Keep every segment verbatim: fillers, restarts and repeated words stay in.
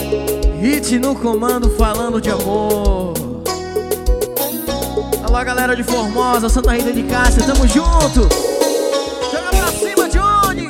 Hit no comando falando de amor. Alô, galera de Formosa, Santa Rita de Cássia, tamo junto. Joga pra cima, Johnny.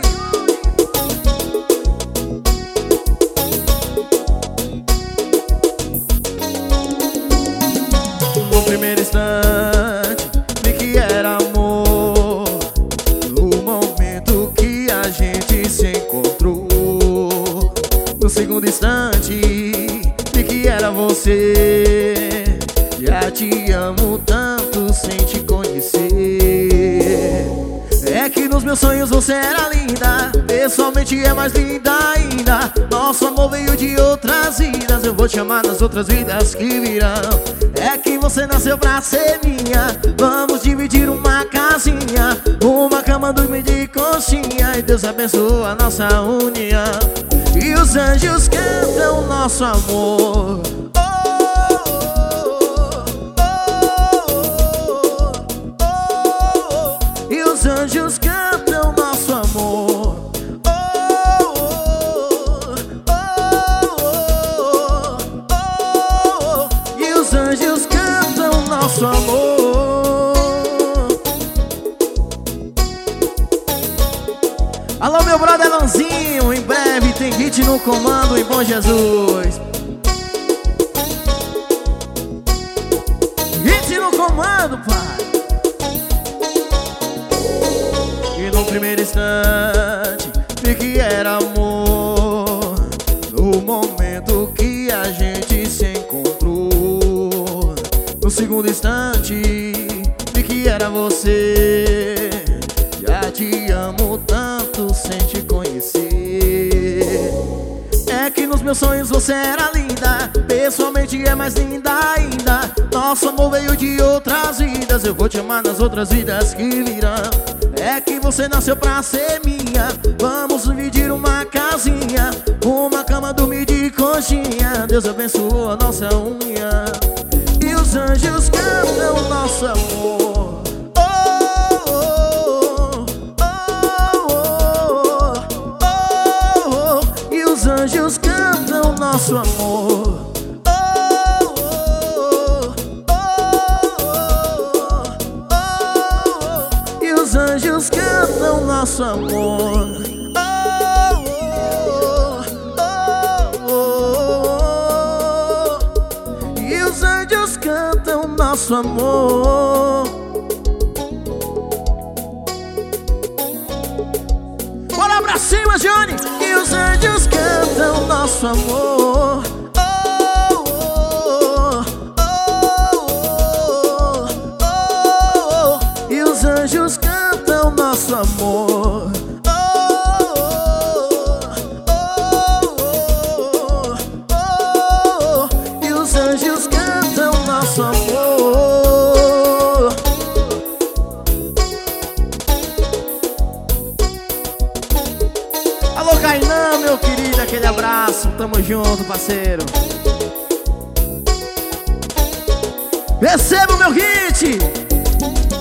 No primeiro instante vi que era amor, no momento que a gente se encontrou. No segundo instante vi que era você. Já te amo tanto sem te conhecer. É que nos meus sonhos você era linda, pessoalmente é mais linda ainda. Nosso amor veio de outras vidas, eu vou te amar nas outras vidas que virão. É que você nasceu pra ser minha, vamos dividir uma casinha, uma cama, dormir de conchinha, e Deus abençoa a nossa união. E os anjos cantam nosso amor. Os anjos cantam nosso amor. Oh, oh, oh, oh, oh. E os anjos cantam nosso amor. Alô, meu brother Lanzinho, em breve tem hit no comando em Bom Jesus. Hit no comando, pai. No primeiro instante vi que era amor, no momento que a gente se encontrou. No segundo instante vi que era você. Já te amo tanto sem te conhecer. É que nos meus sonhos você era linda, pessoalmente é mais linda ainda. Nosso amor veio de outras vidas, eu vou te amar nas outras vidas que virão. É que você nasceu pra ser minha, vamos dividir uma casinha, uma cama, dormir de conchinha. Deus abençoa a nossa união. E os anjos cantam nosso amor. Oh, oh, oh, oh, oh, oh. E os anjos cantam nosso amor. Os anjos cantam nosso amor. Oh, oh, oh, oh. E os anjos cantam nosso amor. Bora pra cima, Johnny! E os anjos cantam nosso amor. Oh, oh, oh, oh, oh. E os anjos cantam nosso amor. Oh, oh, oh, oh, oh. E os anjos cantam nosso amor. Alô, Kainan, meu querido, aquele abraço. Tamo junto, parceiro. Receba o meu hit.